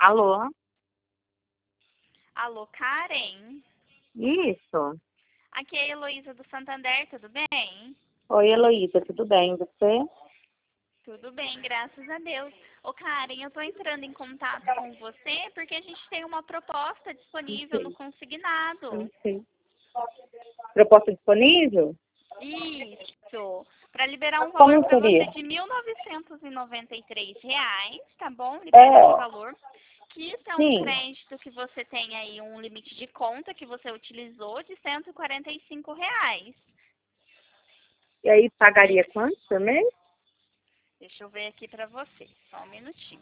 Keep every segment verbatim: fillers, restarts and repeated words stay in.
Alô? Alô, Karen? Isso. Aqui é a Heloísa do Santander, tudo bem? Oi, Heloísa, tudo bem? Você? Tudo bem, graças a Deus. Ô, Karen, eu tô entrando em contato com você porque a gente tem uma proposta Não disponível no sei. Não consignado. sei. Proposta disponível? Isso. Para liberar um valor Como para você seria? de mil novecentos e noventa e três reais, tá bom? Libera esse É, valor. Que isso é um sim. crédito que você tem aí, um limite de conta que você utilizou de cento e quarenta e cinco reais. E aí pagaria quanto por mês? Deixa eu ver aqui pra você, só um minutinho.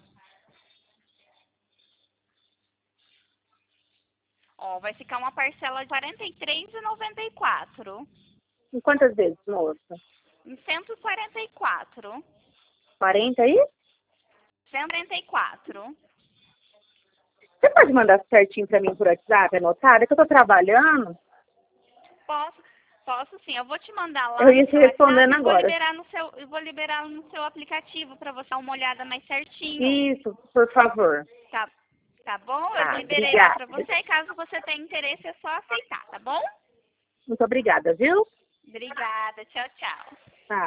Ó, vai ficar uma parcela de quarenta e três reais e noventa e quatro Em quantas vezes, moça? em cento e quarenta e quatro. Quarenta aí? cento e quarenta e quatro. Você pode mandar certinho pra mim por WhatsApp, anotada? Que eu tô trabalhando. Posso, posso sim. Eu vou te mandar Eu lá no ia te seu WhatsApp respondendo e vou agora. liberar no seu, eu vou liberar no seu aplicativo para você dar uma olhada mais certinho. Isso, por favor. Tá, tá bom? Eu Tá, liberei lá para obrigada. você e caso você tenha interesse é só aceitar, tá bom? Muito obrigada, viu? Obrigada. Tchau, tchau.